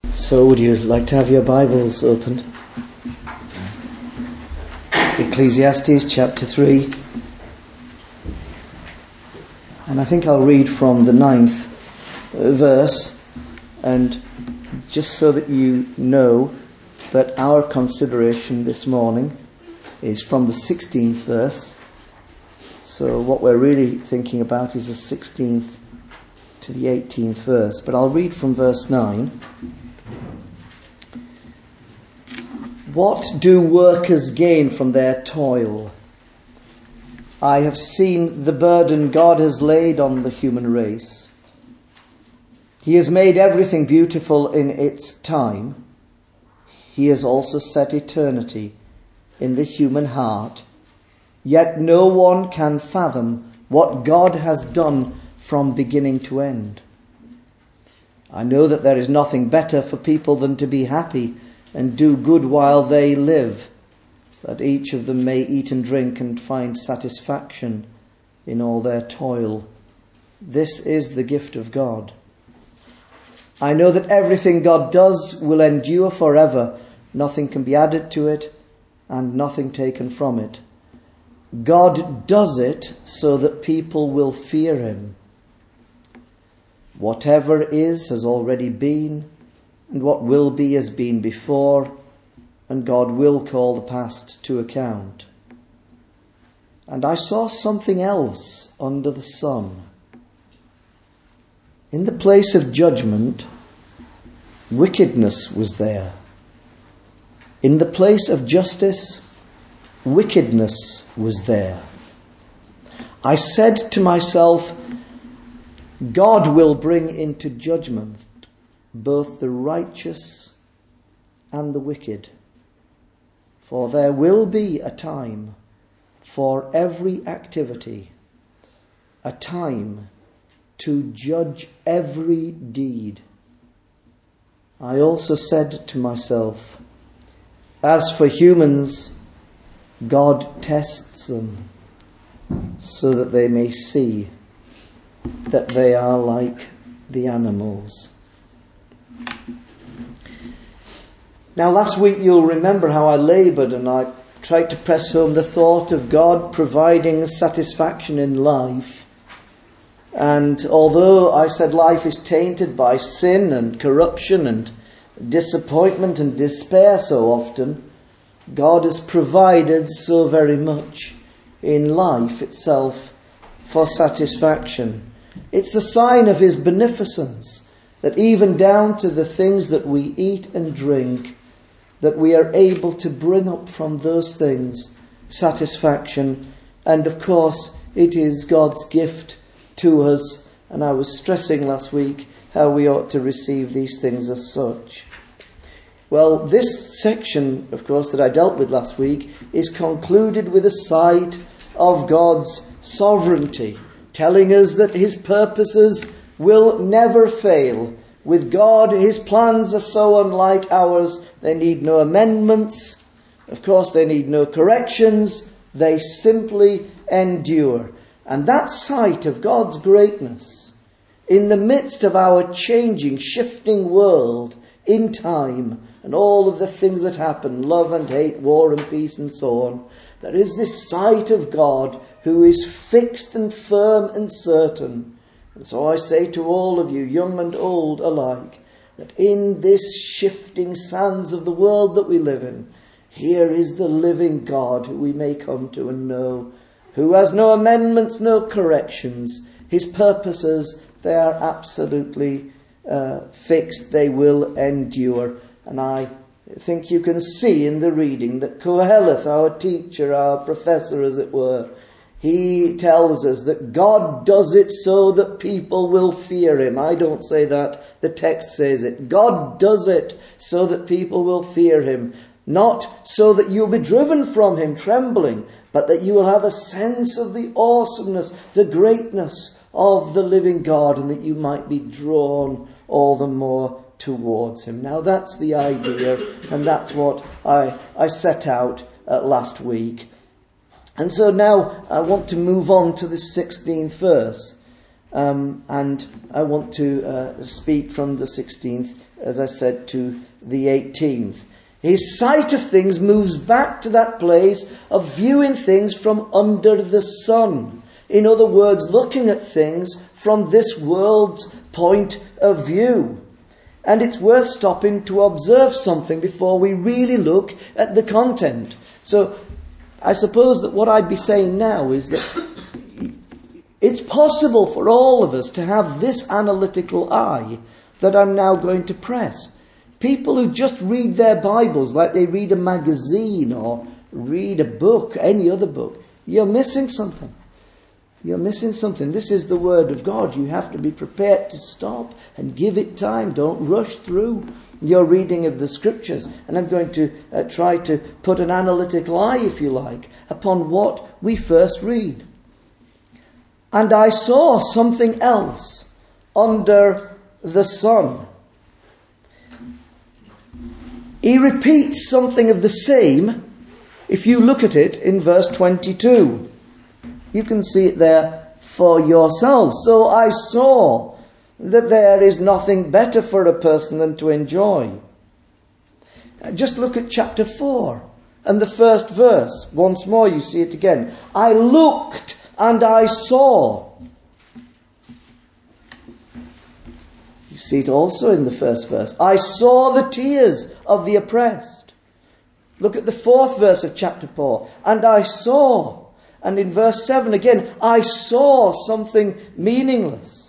So would you like to have your Bibles opened? Ecclesiastes chapter 3. And I think I'll read from the 9th verse, and just so that you know that our consideration this morning is from the 16th verse. So what we're really thinking about is the 16th to the 18th verse. But I'll read from verse 9. What do workers gain from their toil? I have seen the burden God has laid on the human race. He has made everything beautiful in its time. He has also set eternity in the human heart. Yet no one can fathom what God has done from beginning to end. I know that there is nothing better for people than to be happy and do good while they live, that each of them may eat and drink and find satisfaction in all their toil. This is the gift of God. I know that everything God does will endure forever. Nothing can be added to it and nothing taken from it. God does it so that people will fear him. Whatever is has already been, and what will be has been before, and God will call the past to account. And I saw something else under the sun. In the place of judgment, wickedness was there. In the place of justice, wickedness was there. I said to myself, God will bring into judgment both the righteous and the wicked. For there will be a time for every activity, a time to judge every deed. I also said to myself, as for humans, God tests them so that they may see that they are like the animals. Now, last week you'll remember how I laboured and I tried to press home the thought of God providing satisfaction in life. And although I said life is tainted by sin and corruption and disappointment and despair so often, God has provided so very much in life itself for satisfaction. It's the sign of his beneficence that even down to the things that we eat and drink, that we are able to bring up from those things satisfaction. And of course, it is God's gift to us. And I was stressing last week how we ought to receive these things as such. Well, this section, of course, that I dealt with last week is concluded with a sight of God's sovereignty, telling us that his purposes will never fail. With God, his plans are so unlike ours, they need no amendments. Of course, they need no corrections. They simply endure. And that sight of God's greatness in the midst of our changing, shifting world in time and all of the things that happen, love and hate, war and peace and so on, there is this sight of God who is fixed and firm and certain. And so I say to all of you, young and old alike, that in this shifting sands of the world that we live in, here is the living God who we may come to and know, who has no amendments, no corrections. His purposes, they are absolutely fixed. They will endure. And I think you can see in the reading that Koheleth, our teacher, our professor as it were, he tells us that God does it so that people will fear him. I don't say that. The text says it. God does it so that people will fear him. Not so that you'll be driven from him trembling, but that you will have a sense of the awesomeness, the greatness of the living God, and that you might be drawn all the more towards him. Now that's the idea, and that's what I set out last week. And so now I want to move on to the 16th verse. And I want to speak from the 16th as I said, to the 18th. His sight of things moves back to that place of viewing things from under the sun. In other words, looking at things from this world's point of view. And it's worth stopping to observe something before we really look at the content. So I suppose that what I'd be saying now is that it's possible for all of us to have this analytical eye that I'm now going to press. People who just read their Bibles like they read a magazine or read a book, any other book, you're missing something. You're missing something. This is the Word of God. You have to be prepared to stop and give it time. Don't rush through your reading of the Scriptures. And I'm going to try to put an analytical eye, if you like, upon what we first read. And I saw something else under the sun. He repeats something of the same if you look at it in verse 22. You can see it there for yourselves. So I saw that there is nothing better for a person than to enjoy. Just look at chapter 4 and the first verse. Once more you see it again. I looked and I saw. You see it also in the first verse. I saw the tears of the oppressed. Look at the fourth verse of chapter 4. And I saw. And in verse 7 again, I saw something meaningless.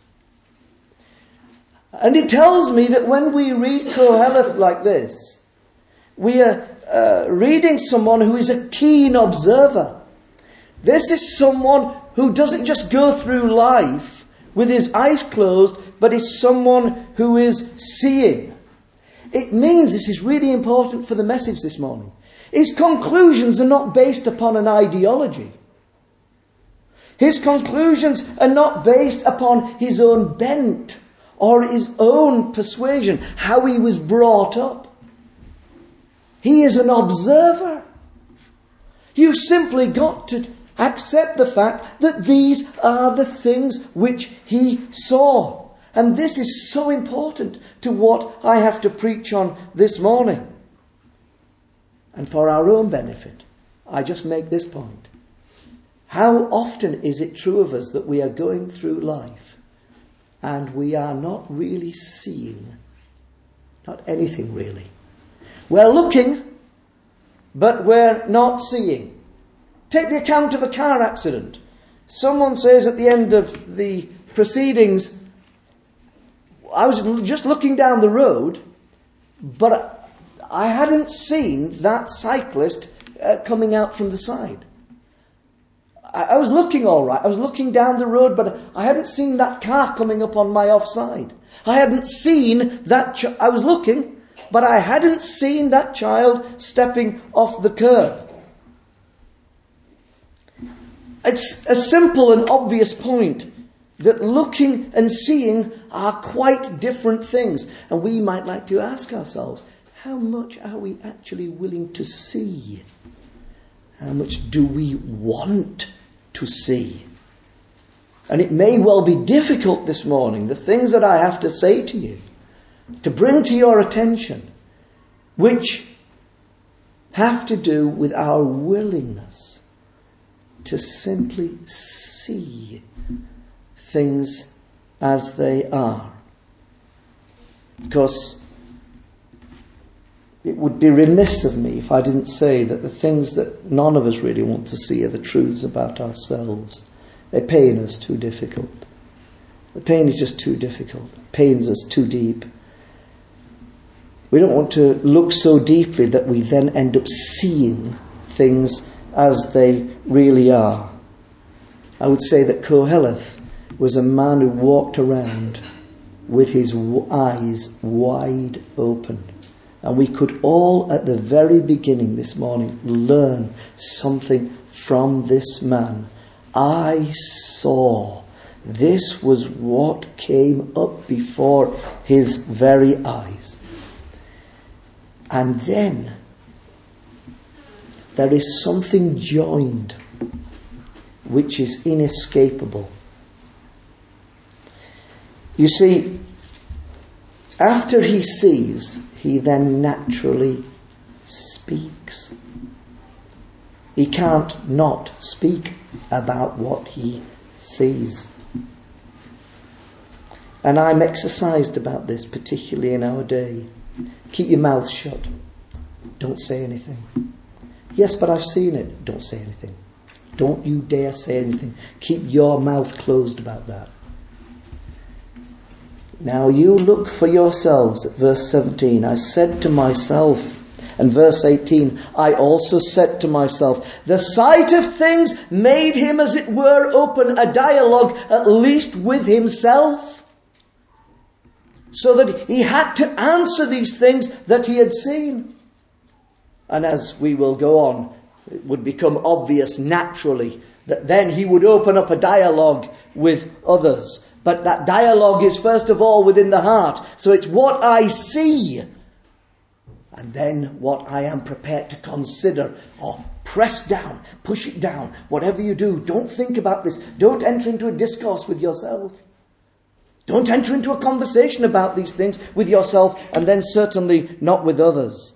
And it tells me that when we read Koheleth like this, we are reading someone who is a keen observer. This is someone who doesn't just go through life with his eyes closed, but is someone who is seeing. It means, this is really important for the message this morning, his conclusions are not based upon an ideology. His conclusions are not based upon his own bent or his own persuasion, how he was brought up. He is an observer. You've simply got to accept the fact that these are the things which he saw. And this is so important to what I have to preach on this morning. And for our own benefit, I just make this point. How often is it true of us that we are going through life and we are not really seeing, not anything really. We're looking, but we're not seeing. Take the account of a car accident. Someone says at the end of the proceedings, I was just looking down the road, but I hadn't seen that cyclist coming out from the side. I was looking all right. I was looking down the road, but I hadn't seen that car coming up on my offside. I hadn't seen that... I was looking, but I hadn't seen that child stepping off the curb. It's a simple and obvious point that looking and seeing are quite different things. And we might like to ask ourselves, how much are we actually willing to see? How much do we want to see? And it may well be difficult this morning, the things that I have to say to you, to bring to your attention, which have to do with our willingness to simply see things as they are. Because it would be remiss of me if I didn't say that the things that none of us really want to see are the truths about ourselves. Their pain is too difficult. The pain is just too difficult. It pains us too deep. We don't want to look so deeply that we then end up seeing things as they really are. I would say that Koheleth was a man who walked around with his eyes wide open. And we could all, at the very beginning this morning, learn something from this man. I saw. This was what came up before his very eyes. And then there is something joined which is inescapable. You see, After he sees, he then naturally speaks. He can't not speak about what he sees. And I'm exercised about this, particularly in our day. Keep your mouth shut. Don't say anything. Yes, but I've seen it. Don't say anything. Don't you dare say anything. Keep your mouth closed about that. Now you look for yourselves at verse 17. I said to myself, and verse 18, I also said to myself, the sight of things made him, as it were, open a dialogue, at least with himself, so that he had to answer these things that he had seen. And as we will go on, it would become obvious naturally that then he would open up a dialogue with others. But that dialogue is first of all within the heart. So it's what I see, and then what I am prepared to consider or press down, push it down. Whatever you do, don't think about this. Don't enter into a discourse with yourself. Don't enter into a conversation about these things with yourself, and then certainly not with others.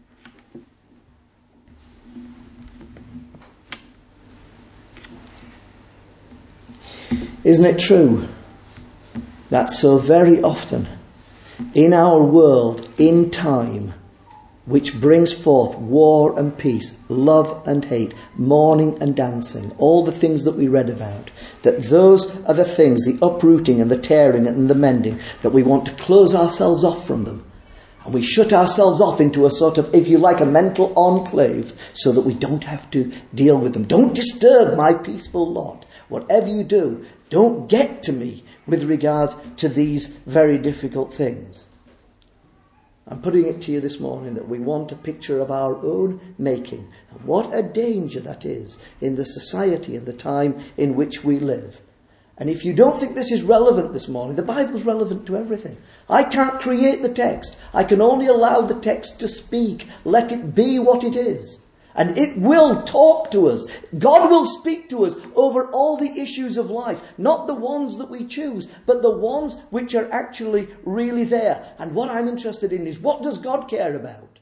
Isn't it true that so very often in our world, in time, which brings forth war and peace, love and hate, mourning and dancing, all the things that we read about, that those are the things, the uprooting and the tearing and the mending, that we want to close ourselves off from them. And we shut ourselves off into a sort of, if you like, a mental enclave, so that we don't have to deal with them. Don't disturb my peaceful lot. Whatever you do, don't get to me with regard to these very difficult things. I'm putting it to you this morning that we want a picture of our own making. And what a danger that is in the society and the time in which we live. And if you don't think this is relevant this morning, the Bible's relevant to everything. I can't create the text. I can only allow the text to speak. Let it be what it is. And it will talk to us. God will speak to us over all the issues of life. Not the ones that we choose, but the ones which are actually really there. And what I'm interested in is, what does God care about?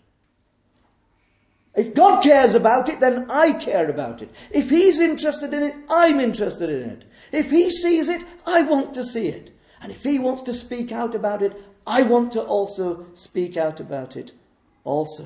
If God cares about it, then I care about it. If He's interested in it, I'm interested in it. If He sees it, I want to see it. And if He wants to speak out about it, I want to also speak out about it also.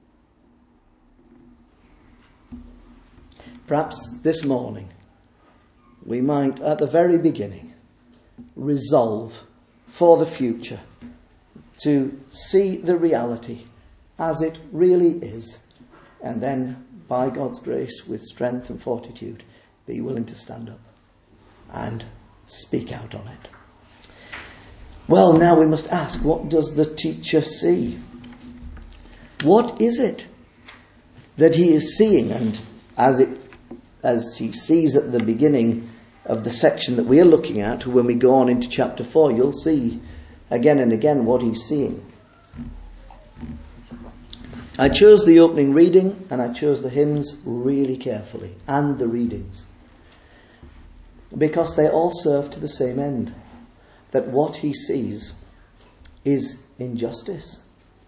Perhaps this morning we might, at the very beginning, resolve for the future to see the reality as it really is, and then, by God's grace, with strength and fortitude, be willing to stand up and speak out on it. Well, now we must ask, what does the teacher see? What is it that he is seeing? And as he sees at the beginning of the section that we are looking at, when we go on into chapter 4, you'll see again and again what he's seeing. I chose the opening reading and I chose the hymns really carefully, and the readings, because they all serve to the same end, that what he sees is injustice.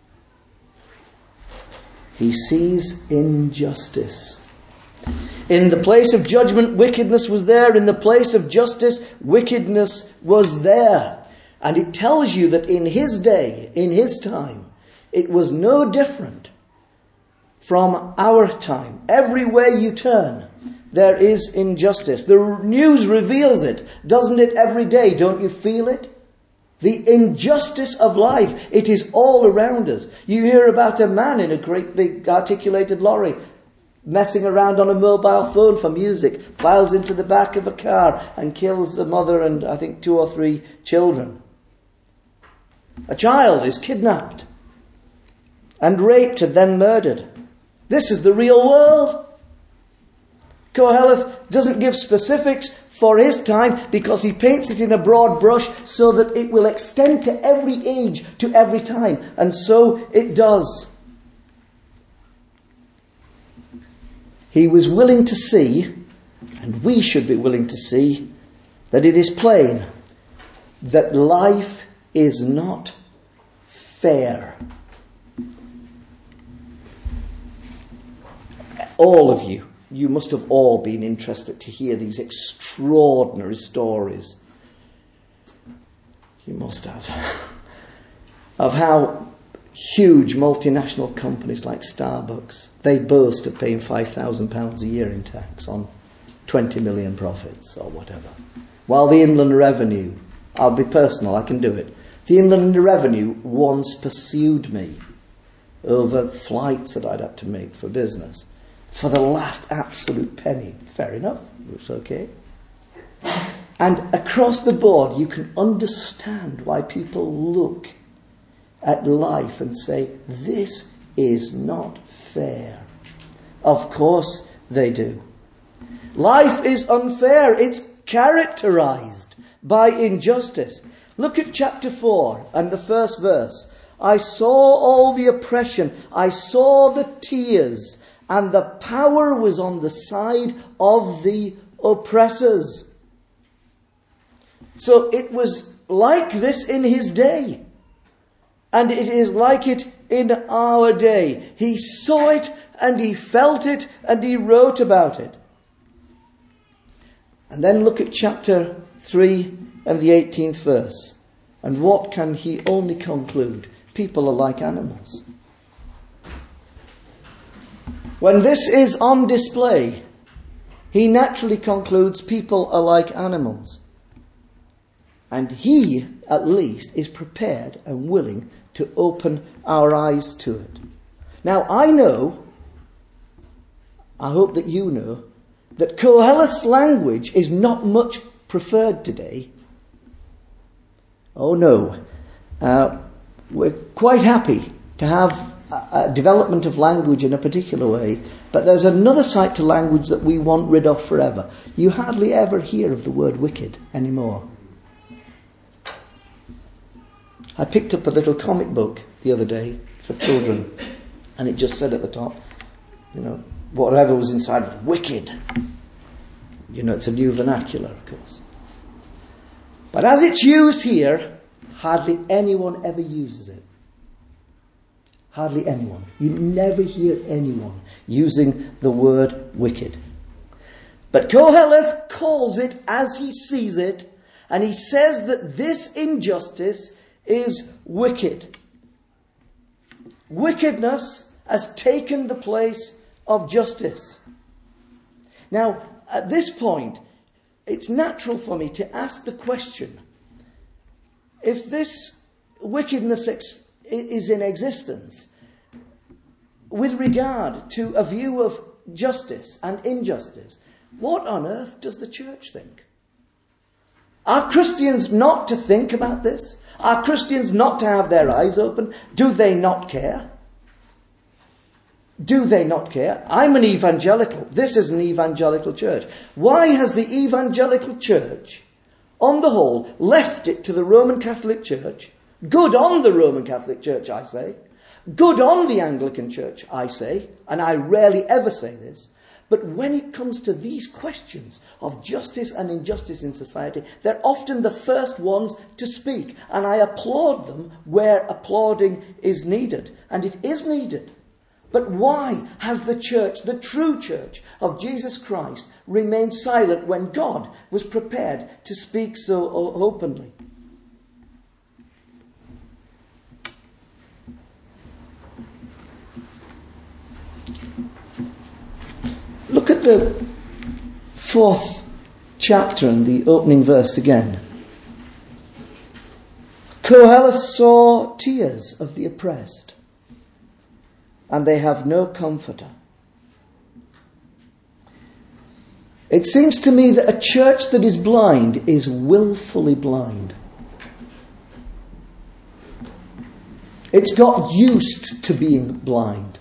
He sees injustice. In the place of judgment, wickedness was there. In the place of justice, wickedness was there. And it tells you that in his day, in his time, it was no different from our time. Everywhere you turn, there is injustice. The news reveals it, doesn't it, every day? Don't you feel it? The injustice of life, it is all around us. You hear about a man in a great big articulated lorry messing around on a mobile phone for music, plows into the back of a car and kills the mother and I think 2 or 3 children. A child is kidnapped and raped and then murdered. This is the real world. Koheleth doesn't give specifics for his time because he paints it in a broad brush so that it will extend to every age, to every time. And so it does. He was willing to see, and we should be willing to see, that it is plain that life is not fair. All of you must have all been interested to hear these extraordinary stories. You must have. Of how huge multinational companies like Starbucks, they boast of paying £5,000 a year in tax on 20 million profits or whatever. While the Inland Revenue, I'll be personal, I can do it. The Inland Revenue once pursued me over flights that I'd had to make for business for the last absolute penny. Fair enough, it's okay. And across the board, you can understand why people look at life and say, this is not fair. Of course they do. Life is unfair. It's characterized by injustice. Look at chapter 4 and the first verse. I saw all the oppression. I saw the tears, and the power was on the side of the oppressors. So it was like this in his day. And it is like it in our day. He saw it and he felt it and he wrote about it. And then look at chapter 3 and the 18th verse. And what can he only conclude? People are like animals. When this is on display, he naturally concludes people are like animals. And he, at least, is prepared and willing to open our eyes to it. Now, I hope that you know, that Koheleth's language is not much preferred today. Oh no. We're quite happy to have a development of language in a particular way, but there's another side to language that we want rid of forever. You hardly ever hear of the word wicked anymore. I picked up a little comic book the other day for children, and it just said at the top, whatever was inside was wicked. It's a new vernacular, of course. But as it's used here, hardly anyone ever uses it. Hardly anyone. You never hear anyone using the word wicked. But Koheleth calls it as he sees it, and he says that this injustice is wicked. Wickedness has taken the place of justice. Now, at this point, it's natural for me to ask the question, if this wickedness is in existence with regard to a view of justice and injustice, what on earth does the church think? Are Christians not to think about this? Are Christians not to have their eyes open? Do they not care? Do they not care? I'm an evangelical. This is an evangelical church. Why has the evangelical church, on the whole, left it to the Roman Catholic Church? Good on the Roman Catholic Church, I say. Good on the Anglican Church, I say. And I rarely ever say this. But when it comes to these questions of justice and injustice in society, they're often the first ones to speak. And I applaud them where applauding is needed. And it is needed. But why has the church, the true church of Jesus Christ, remained silent when God was prepared to speak so openly? Look at the 4th chapter and the opening verse again. Koheleth saw tears of the oppressed, and they have no comforter. It seems to me that a church that is blind is willfully blind. It's got used to being blind.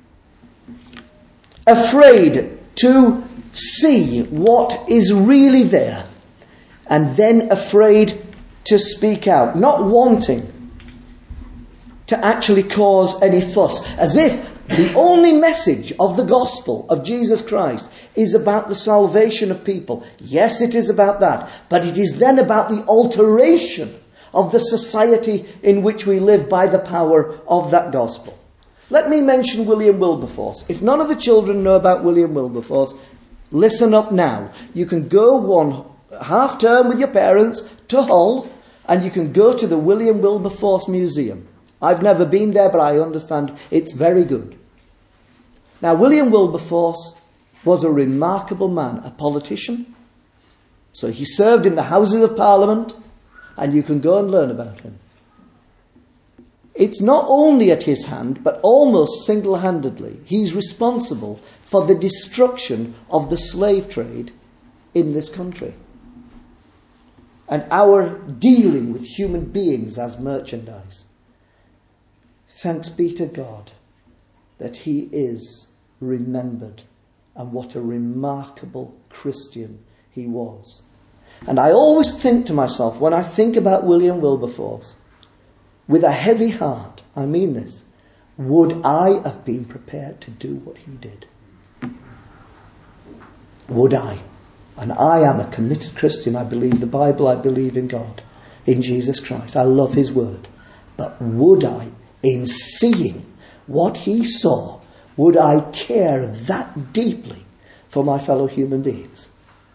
Afraid to see what is really there, and then afraid to speak out, not wanting to actually cause any fuss, as if the only message of the gospel of Jesus Christ is about the salvation of people. Yes, it is about that, but it is then about the alteration of the society in which we live by the power of that gospel. Let me mention William Wilberforce. If none of the children know about William Wilberforce, listen up now. You can go one half term with your parents to Hull, and you can go to the William Wilberforce Museum. I've never been there, but I understand it's very good. Now, William Wilberforce was a remarkable man, a politician. So he served in the Houses of Parliament, and you can go and learn about him. It's not only at his hand, but almost single-handedly, he's responsible for the destruction of the slave trade in this country and our dealing with human beings as merchandise. Thanks be to God that he is remembered, and what a remarkable Christian he was. And I always think to myself, when I think about William Wilberforce, with a heavy heart, I mean this, would I have been prepared to do what he did? Would I? And I am a committed Christian. I believe the Bible. I believe in God, in Jesus Christ. I love his word. But would I, in seeing what he saw, would I care that deeply for my fellow human beings?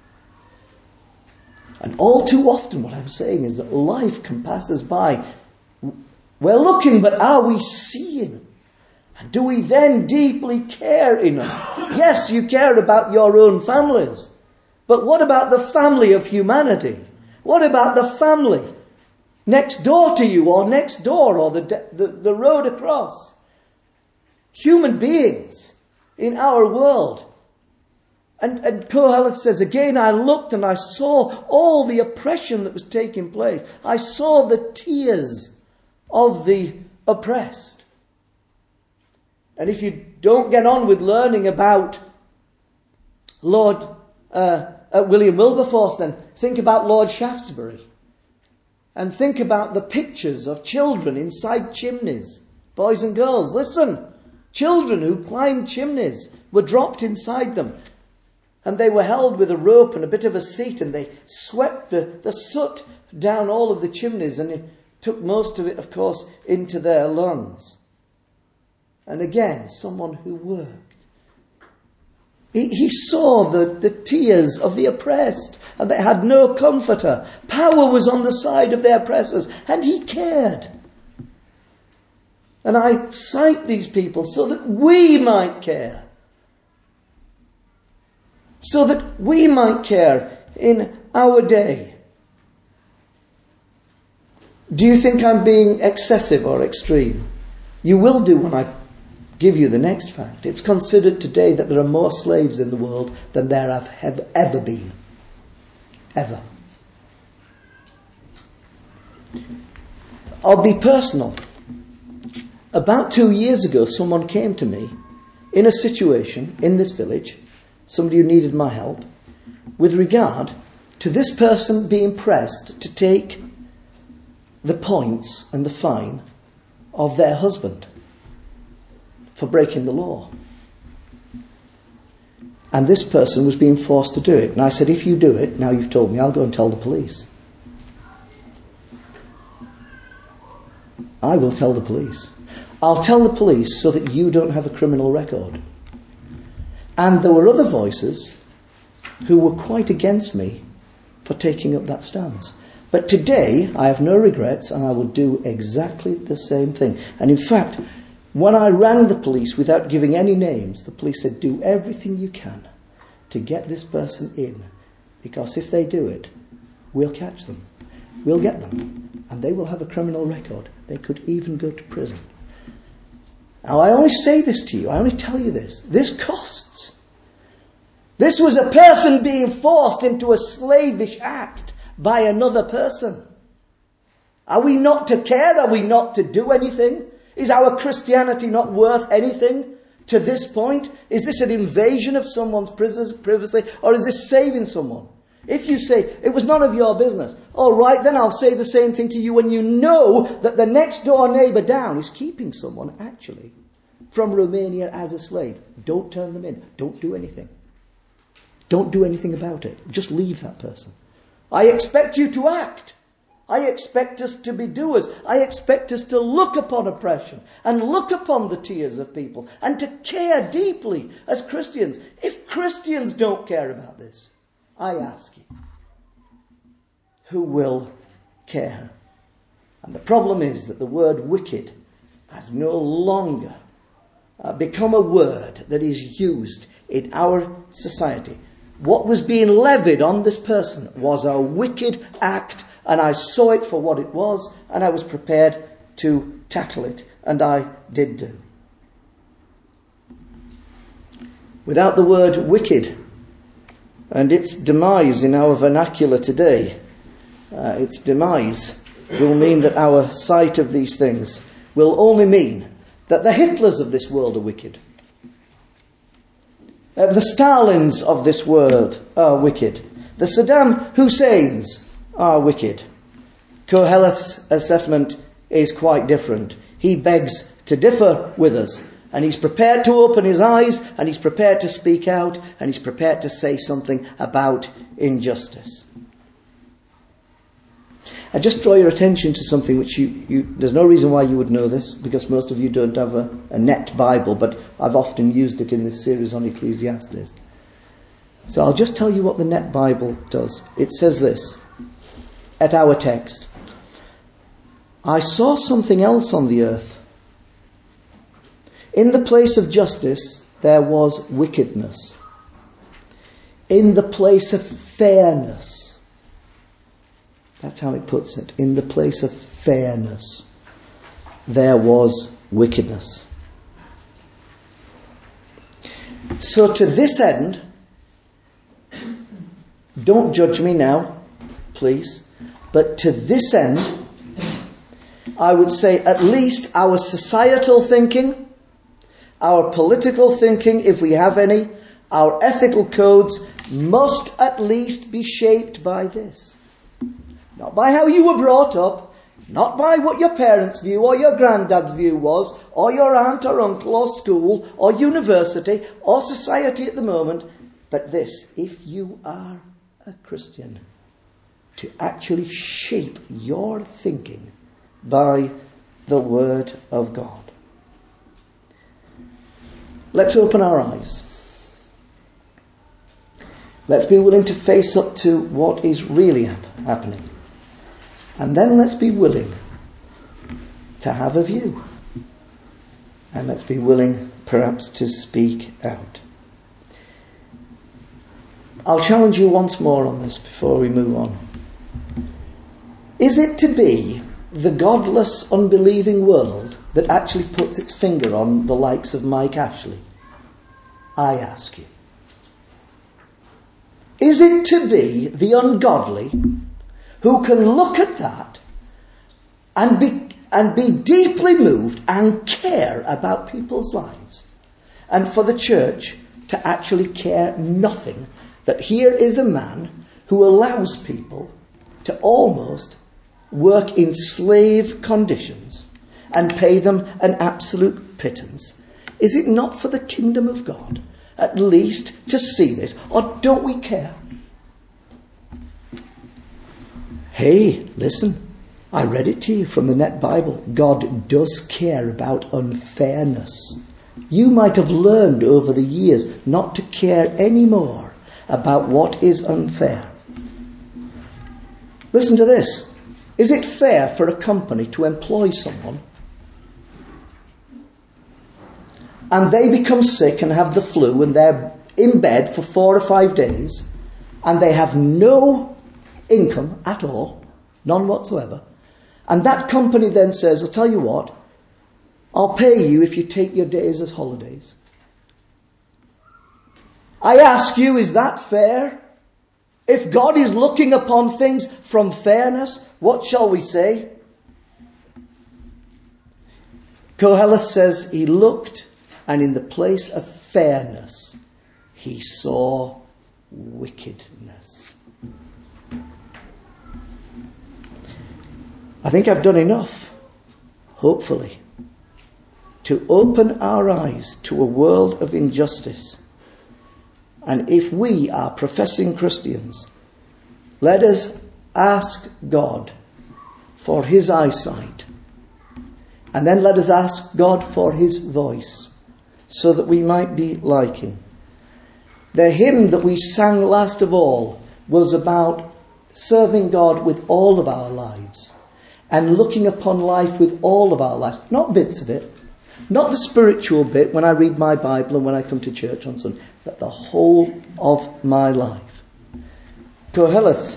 And all too often what I'm saying is that life can pass us by. We're looking, but are we seeing? And do we then deeply care enough? Yes, you care about your own families. But what about the family of humanity? What about the family next door to you, or next door, or the road across? Human beings in our world. And Kohelet says, again, I looked and I saw all the oppression that was taking place. I saw the tears of the oppressed. And if you don't get on with learning about Lord William Wilberforce, then think about Lord Shaftesbury. And think about the pictures of children inside chimneys. Boys and girls, listen. Children who climbed chimneys were dropped inside them. And they were held with a rope and a bit of a seat, and they swept the soot down all of the chimneys, and it took most of it, of course, into their lungs. And again, someone who worked. He saw the tears of the oppressed, and they had no comforter. Power was on the side of their oppressors, and he cared. And I cite these people so that we might care. So that we might care in our day. Do you think I'm being excessive or extreme? You will do when I give you the next fact. It's considered today that there are more slaves in the world than there have ever been. Ever. I'll be personal. About 2 years ago, someone came to me in a situation in this village, somebody who needed my help, with regard to this person being pressed to take the points and the fine of their husband for breaking the law. And this person was being forced to do it. And I said, if you do it, now you've told me, I'll go and tell the police. I will tell the police. I'll tell the police so that you don't have a criminal record. And there were other voices who were quite against me for taking up that stance. But today, I have no regrets, and I will do exactly the same thing. And in fact, when I rang the police without giving any names, the police said, do everything you can to get this person in. Because if they do it, we'll catch them. We'll get them. And they will have a criminal record. They could even go to prison. Now, I only say this to you. I only tell you this. This costs. This was a person being forced into a slavish act by another person. Are we not to care? Are we not to do anything? Is our Christianity not worth anything to this point? Is this an invasion of someone's privacy, or is this saving someone? If you say, it was none of your business, all right, then I'll say the same thing to you when you know that the next door neighbour down is keeping someone, actually, from Romania as a slave. Don't turn them in. Don't do anything. Don't do anything about it. Just leave that person. I expect you to act. I expect us to be doers. I expect us to look upon oppression and look upon the tears of people and to care deeply as Christians. If Christians don't care about this, I ask you, who will care? And the problem is that the word wicked has no longer become a word that is used in our society. What was being levied on this person was a wicked act, and I saw it for what it was, and I was prepared to tackle it, and I did do. Without the word wicked and its demise in our vernacular today, its demise will mean that our sight of these things will only mean that the Hitlers of this world are wicked. The Stalins of this world are wicked. The Saddam Husseins are wicked. Koheleth's assessment is quite different. He begs to differ with us, and he's prepared to open his eyes, and he's prepared to speak out, and he's prepared to say something about injustice. I just draw your attention to something which there's no reason why you would know this, because most of you don't have a net Bible, but I've often used it in this series on Ecclesiastes. So I'll just tell you what the net Bible does. It says this, at our text: I saw something else on the earth. In the place of justice there was wickedness. In the place of fairness, that's how it puts it. In the place of fairness, there was wickedness. So to this end, don't judge me now, please, but to this end, I would say at least our societal thinking, our political thinking, if we have any, our ethical codes must at least be shaped by this. Not by how you were brought up, not by what your parents' view or your granddad's view was, or your aunt or uncle or school or university or society at the moment, but this: if you are a Christian, to actually shape your thinking by the Word of God. Let's open our eyes. Let's be willing to face up to what is really happening. And then let's be willing to have a view. And let's be willing, perhaps, to speak out. I'll challenge you once more on this before we move on. Is it to be the godless, unbelieving world that actually puts its finger on the likes of Mike Ashley? I ask you. Is it to be the ungodly who can look at that and be deeply moved and care about people's lives, and for the church to actually care nothing that here is a man who allows people to almost work in slave conditions and pay them an absolute pittance? Is it not for the kingdom of God at least to see this? Or don't we care? Hey, listen, I read it to you from the Net Bible. God does care about unfairness. You might have learned over the years not to care anymore about what is unfair. Listen to this. Is it fair for a company to employ someone and they become sick and have the flu and they're in bed for 4 or 5 days and they have no income at all, none whatsoever, and that company then says, I'll tell you what, I'll pay you if you take your days as holidays? I ask you, is that fair? If God is looking upon things from fairness, what shall we say? Koheleth says he looked, and in the place of fairness he saw wickedness. I think I've done enough, hopefully, to open our eyes to a world of injustice. And if we are professing Christians, let us ask God for his eyesight. And then let us ask God for his voice, so that we might be like him. The hymn that we sang last of all was about serving God with all of our lives and looking upon life with all of our lives, not bits of it, not the spiritual bit when I read my Bible and when I come to church on Sunday, but the whole of my life. Koheleth,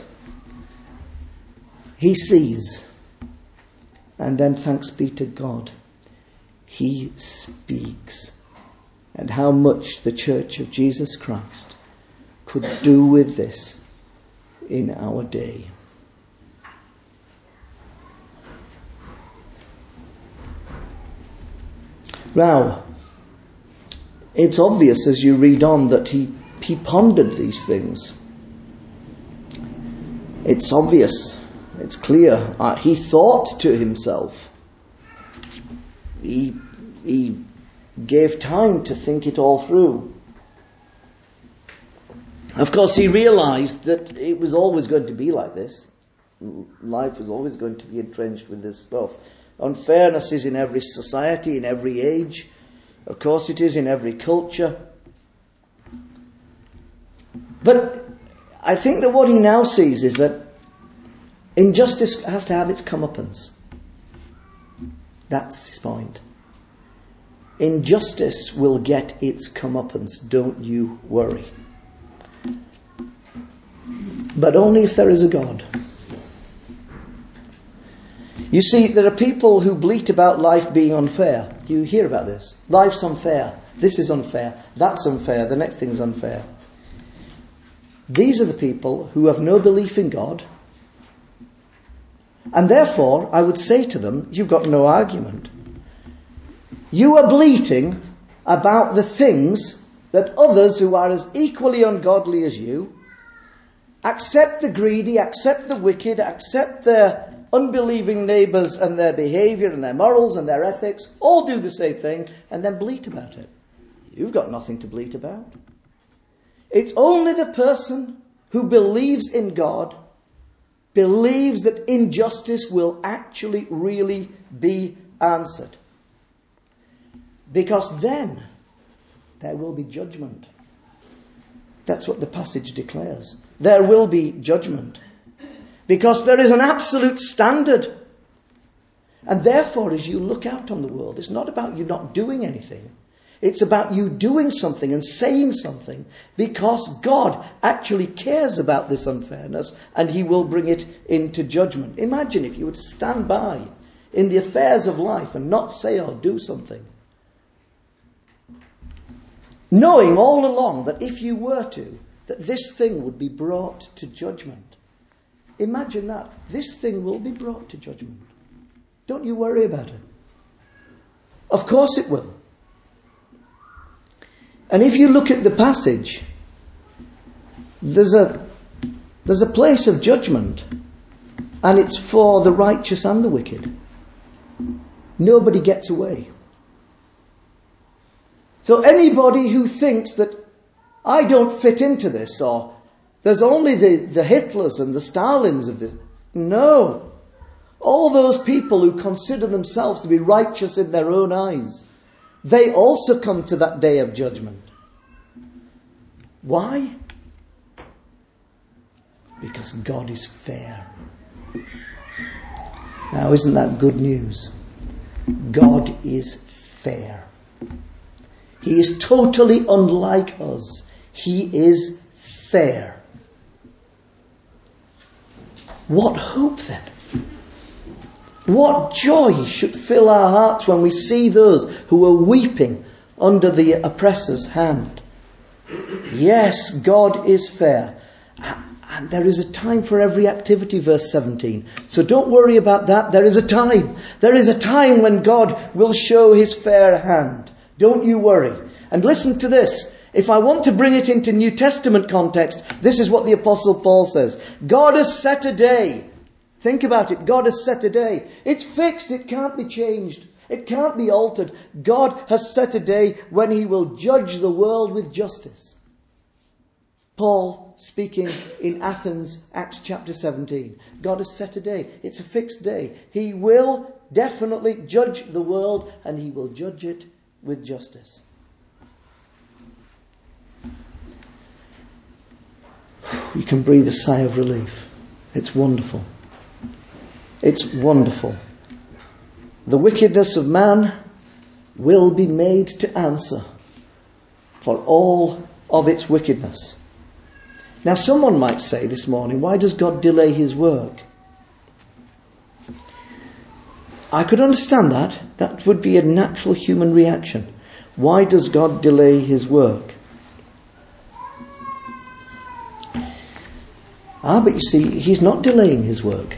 he sees, and then thanks be to God, he speaks. And how much the Church of Jesus Christ could do with this in our day. Now, it's obvious as you read on that he pondered these things. It's obvious. It's clear. He thought to himself. He gave time to think it all through. Of course, he realized that it was always going to be like this. Life was always going to be entrenched with this stuff. Unfairness is in every society, in every age. Of course it is in every culture. But I think that what he now sees is that injustice has to have its comeuppance. That's his point. Injustice will get its comeuppance, don't you worry. But only if there is a God. You see, there are people who bleat about life being unfair. You hear about this. Life's unfair. This is unfair. That's unfair. The next thing's unfair. These are the people who have no belief in God. And therefore, I would say to them, you've got no argument. You are bleating about the things that others who are as equally ungodly as you accept the greedy, accept the wicked, accept their unbelieving neighbours and their behaviour and their morals and their ethics, all do the same thing and then bleat about it. You've got nothing to bleat about. It's only the person who believes in God, believes that injustice will actually really be answered. Because then there will be judgment. That's what the passage declares. There will be judgment. Because there is an absolute standard. And therefore, as you look out on the world, it's not about you not doing anything. It's about you doing something and saying something, because God actually cares about this unfairness and he will bring it into judgment. Imagine if you would stand by in the affairs of life and not say or do something, knowing all along that if you were to, that this thing would be brought to judgment. Imagine that. This thing will be brought to judgment. Don't you worry about it. Of course it will. And if you look at the passage, there's a place of judgment, and it's for the righteous and the wicked. Nobody gets away. So anybody who thinks that I don't fit into this, or there's only the Hitlers and the Stalins of this. No. All those people who consider themselves to be righteous in their own eyes, they also come to that day of judgment. Why? Because God is fair. Now, isn't that good news? God is fair. He is totally unlike us. He is fair. What hope then? What joy should fill our hearts when we see those who are weeping under the oppressor's hand. Yes, God is fair. And there is a time for every activity, verse 17. So don't worry about that. There is a time. There is a time when God will show his fair hand. Don't you worry. And listen to this. If I want to bring it into New Testament context, this is what the Apostle Paul says. God has set a day. Think about it. God has set a day. It's fixed. It can't be changed. It can't be altered. God has set a day when he will judge the world with justice. Paul speaking in Athens, Acts chapter 17. God has set a day. It's a fixed day. He will definitely judge the world, and he will judge it with justice. You can breathe a sigh of relief. It's wonderful. It's wonderful. The wickedness of man will be made to answer for all of its wickedness. Now, someone might say this morning, why does God delay his work? I could understand that. That would be a natural human reaction. Why does God delay his work? But you see, he's not delaying his work.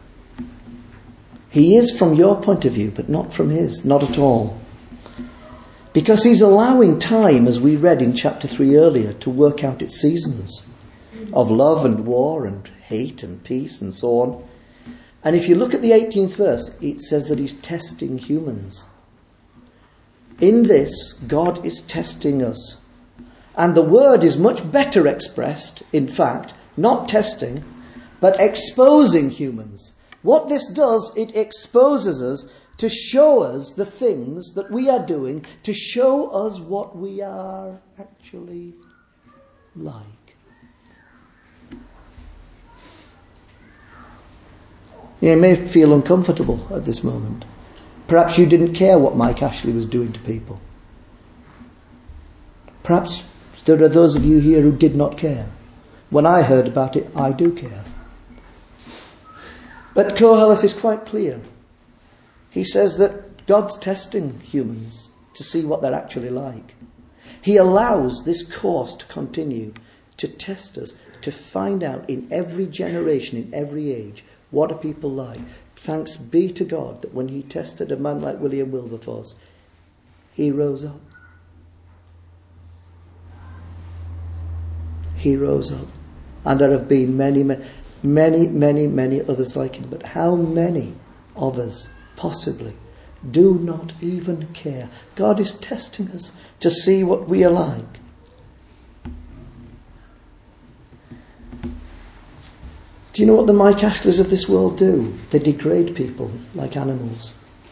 He is from your point of view, but not from his, not at all. Because he's allowing time, as we read in chapter 3 earlier, to work out its seasons of love and war and hate and peace and so on. And if you look at the 18th verse, it says that he's testing humans. In this, God is testing us. And the word is much better expressed, in fact, not testing, but exposing humans. What this does, it exposes us to show us the things that we are doing, to show us what we are actually like. You may feel uncomfortable at this moment. Perhaps you didn't care what Mike Ashley was doing to people. Perhaps there are those of you here who did not care. When I heard about it, I do care. But Koheleth is quite clear. He says that God's testing humans to see what they're actually like. He allows this course to continue, to test us, to find out in every generation, in every age, what are people like. Thanks be to God that when he tested a man like William Wilberforce, he rose up. He rose up. And there have been many others like him. But how many of us possibly do not even care? God is testing us to see what we are like. Do you know what the Mike Ashleys of this world do? They degrade people like animals.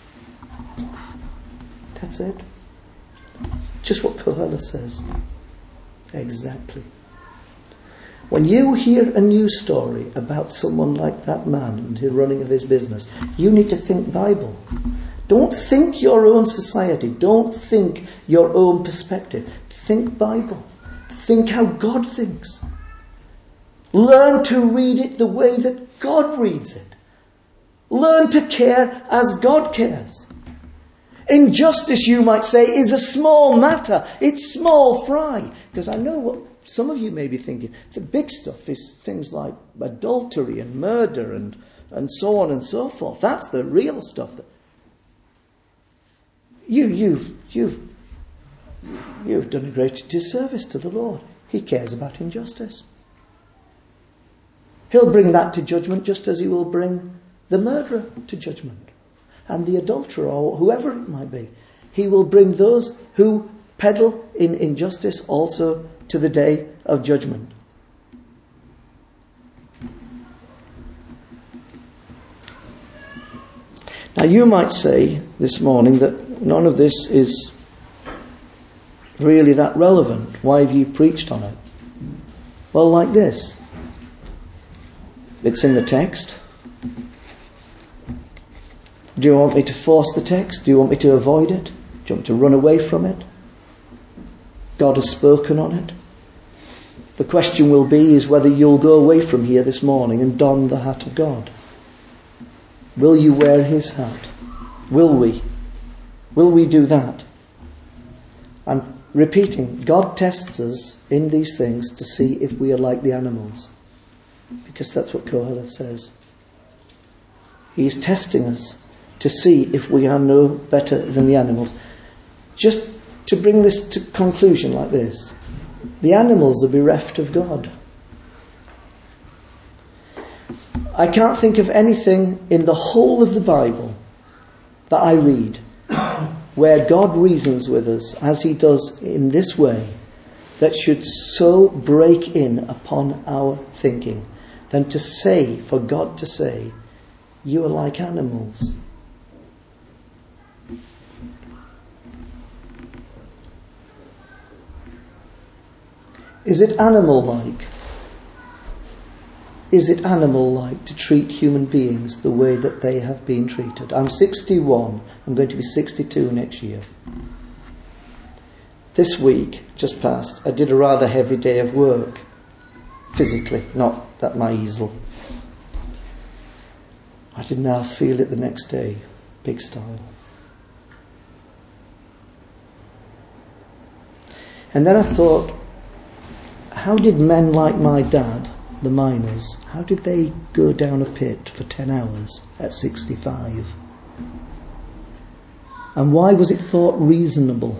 That's it. Just what Koheleth says. Exactly. When you hear a news story about someone like that man and the running of his business, you need to think Bible. Don't think your own society. Don't think your own perspective. Think Bible. Think how God thinks. Learn to read it the way that God reads it. Learn to care as God cares. Injustice, you might say, is a small matter. It's small fry. Because I know what some of you may be thinking. The big stuff is things like adultery and murder and so on and so forth. That's the real stuff. You've done a great disservice to the Lord. He cares about injustice. He'll bring that to judgment just as he will bring the murderer to judgment. And the adulterer or whoever it might be. He will bring those who peddle in injustice also to the day of judgment. Now you might say this morning that none of this is really that relevant. Why have you preached on it? Well, like this. It's in the text. Do you want me to force the text? Do you want me to avoid it? Do you want me to run away from it? God has spoken on it. The question will be is whether you'll go away from here this morning and don the hat of God. Will you wear his hat? Will we? Will we do that? I'm repeating, God tests us in these things to see if we are like the animals. Because that's what Koheleth says. He is testing us to see if we are no better than the animals. Just to bring this to conclusion like this. The animals are bereft of God. I can't think of anything in the whole of the Bible that I read where God reasons with us as he does in this way that should so break in upon our thinking than to say, for God to say, you are like animals. Is it animal-like? Is it animal-like to treat human beings the way that they have been treated? I'm 61. I'm going to be 62 next year. This week, just past, I did a rather heavy day of work. Physically, not at my easel. I did now feel it the next day, big style. And then I thought, how did men like my dad, the miners, how did they go down a pit for 10 hours at 65? And why was it thought reasonable?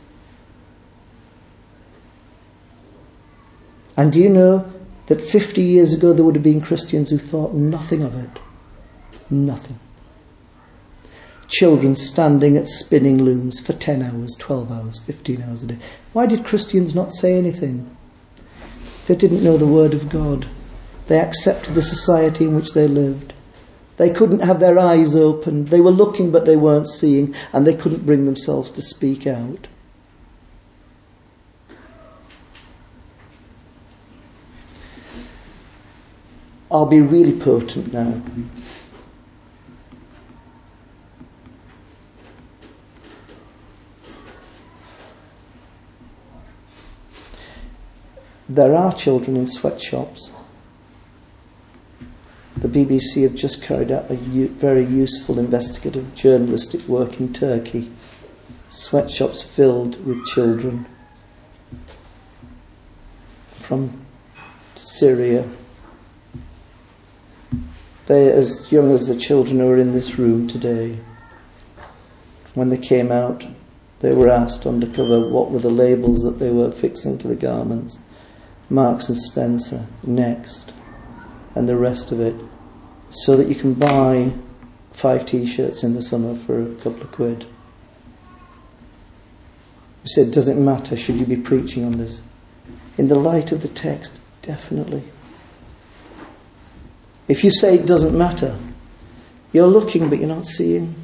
And do you know that 50 years ago there would have been Christians who thought nothing of it? Nothing. Children standing at spinning looms for 10 hours, 12 hours, 15 hours a day. Why did Christians not say anything? They didn't know the word of God. They accepted the society in which they lived. They couldn't have their eyes opened. They were looking but they weren't seeing, and they couldn't bring themselves to speak out. I'll be really potent now. There are children in sweatshops. The BBC have just carried out a very useful investigative journalistic work in Turkey. Sweatshops filled with children from Syria. They are as young as the children who are in this room today. When they came out, they were asked undercover what were the labels that they were fixing to the garments. Marks and Spencer, Next, and the rest of it, so that you can buy 5 t-shirts in the summer for a couple of quid. You said, does it matter? Should you be preaching on this? In the light of the text, definitely. If you say it doesn't matter, you're looking but you're not seeing.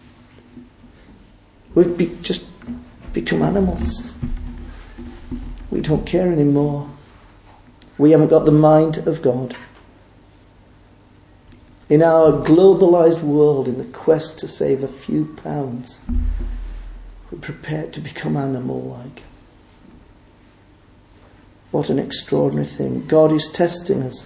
We've just become animals. We don't care anymore. We haven't got the mind of God. In our globalised world, in the quest to save a few pounds, we're prepared to become animal-like. What an extraordinary thing. God is testing us.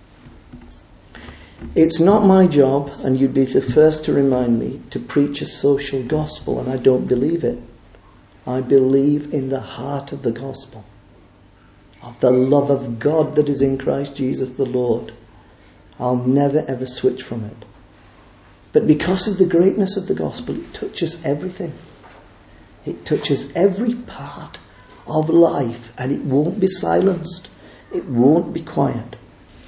It's not my job, and you'd be the first to remind me, to preach a social gospel, and I don't believe it. I believe in the heart of the gospel, of the love of God that is in Christ Jesus the Lord. I'll never ever switch from it. But because of the greatness of the gospel, it touches everything. It touches every part of life, and it won't be silenced. It won't be quiet.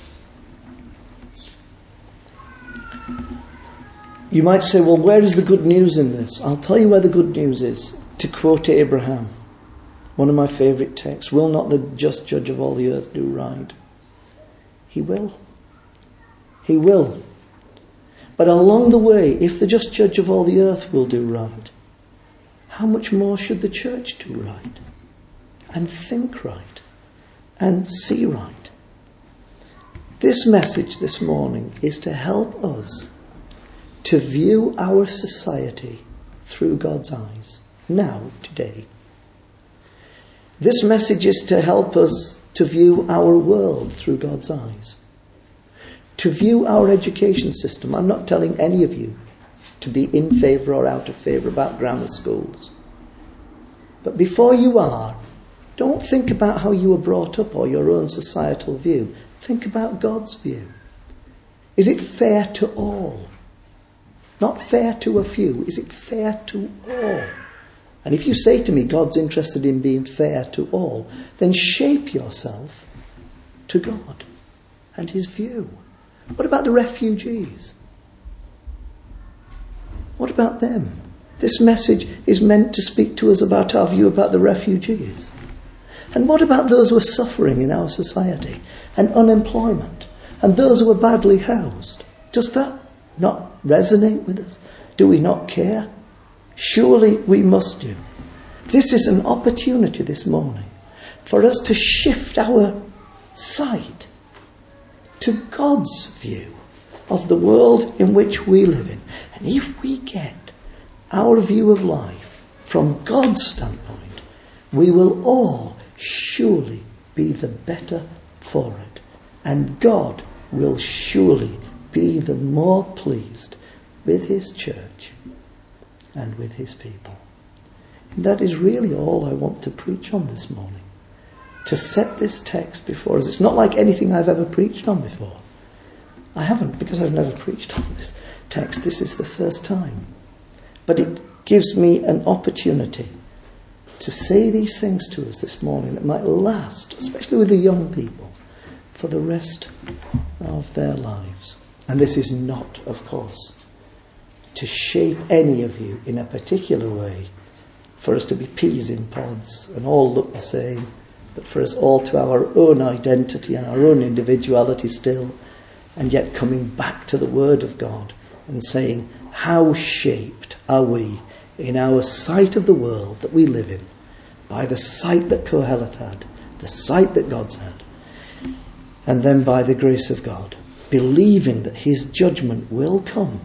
You might say, well, where is the good news in this? I'll tell you where the good news is. To quote Abraham, one of my favourite texts, will not the just judge of all the earth do right? He will. He will. But along the way, if the just judge of all the earth will do right, how much more should the church do right? And think right? And see right? This message this morning is to help us to view our society through God's eyes, now, today. This message is to help us to view our world through God's eyes, to view our education system. I'm not telling any of you to be in favour or out of favour about grammar schools. But before you are, don't think about how you were brought up or your own societal view. Think about God's view. Is it fair to all? Not fair to a few. Is it fair to all? And if you say to me, God's interested in being fair to all, then shape yourself to God and his view. What about the refugees? What about them? This message is meant to speak to us about our view about the refugees. And what about those who are suffering in our society, and unemployment, and those who are badly housed? Does that not resonate with us? Do we not care? Surely we must do. This is an opportunity this morning for us to shift our sight to God's view of the world in which we live in. And if we get our view of life from God's standpoint, we will all surely be the better for it. And God will surely be the more pleased with his church and with his people. And that is really all I want to preach on this morning. To set this text before us. It's not like anything I've ever preached on before. I haven't, because I've never preached on this text. This is the first time. But it gives me an opportunity to say these things to us this morning that might last, especially with the young people, for the rest of their lives. And this is not, of course, to shape any of you in a particular way, for us to be peas in pods and all look the same, but for us all to have our own identity and our own individuality still, and yet coming back to the Word of God and saying, how shaped are we in our sight of the world that we live in by the sight that Koheleth had, the sight that God's had, and then by the grace of God, believing that his judgment will come.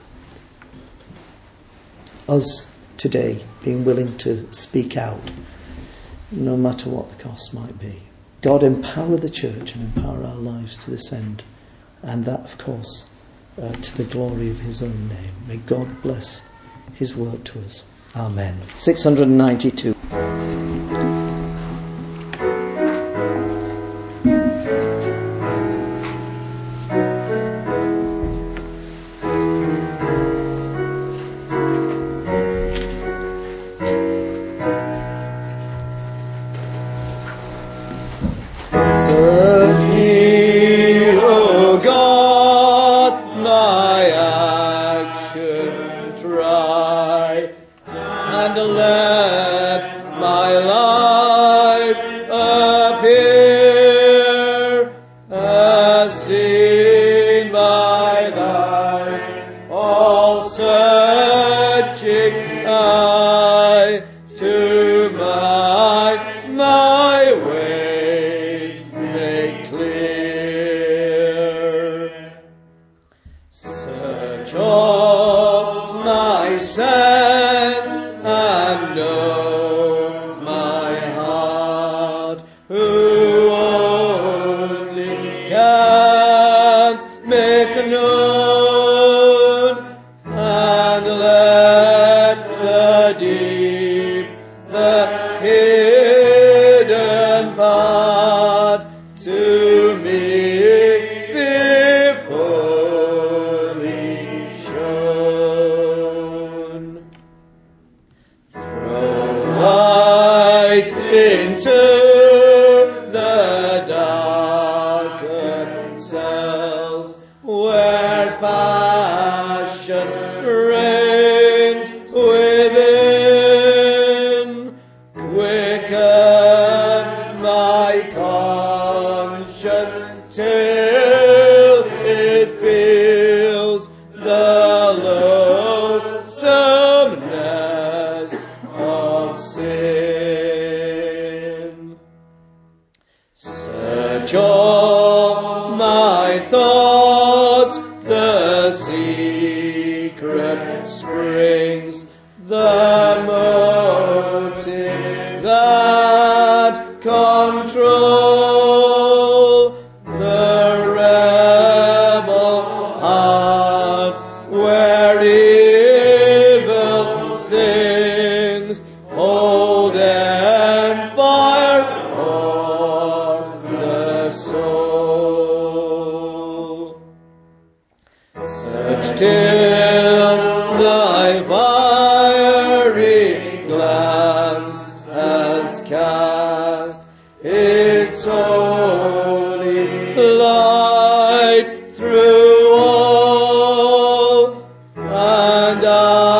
Us today being willing to speak out, no matter what the cost might be. God empower the church and empower our lives to this end. And that, of course, to the glory of his own name. May God bless his word to us. Amen. 692.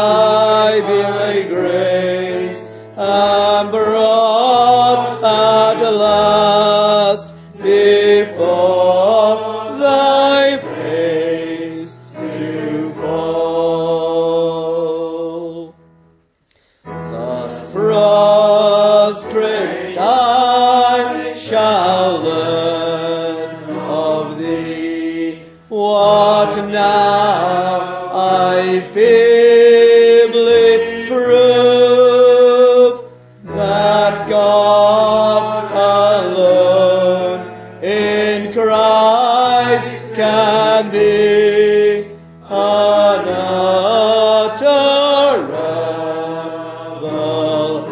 Brought before thy face to fall. Thus prostrate I shall learn of thee what now I feebly prove, that God alone in Christ can be unutterable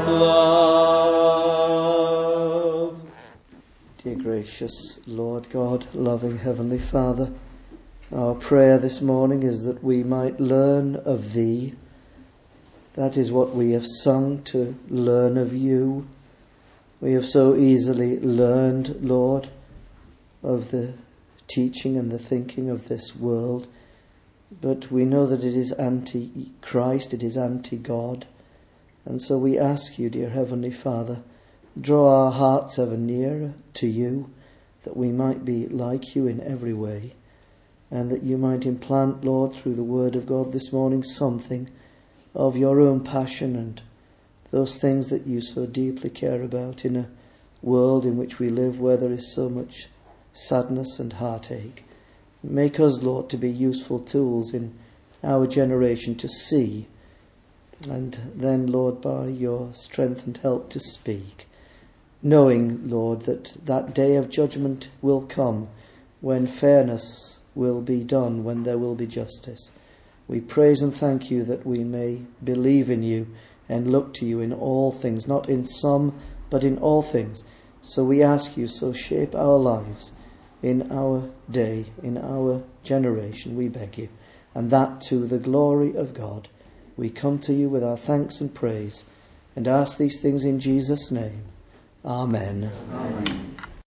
love. Dear gracious Lord God, loving Heavenly Father, our prayer this morning is that we might learn of Thee. That is what we have sung, to learn of You. We have so easily learned, Lord, of the teaching and the thinking of this world, but we know that it is anti-Christ, it is anti-God. And so we ask You, dear Heavenly Father, draw our hearts ever nearer to You, that we might be like You in every way, and that You might implant, Lord, through the Word of God this morning, something of Your own passion and those things that You so deeply care about in a world in which we live, where there is so much sadness and heartache. Make us, Lord, to be useful tools in our generation to see, and then, Lord, by Your strength and help to speak, knowing, Lord, that that day of judgment will come, when fairness will be done, when there will be justice. We praise and thank You that we may believe in You and look to You in all things, not in some, but in all things. So we ask You, so shape our lives in our day, in our generation, we beg You, and that to the glory of God. We come to You with our thanks and praise, and ask these things in Jesus' name. Amen. Amen.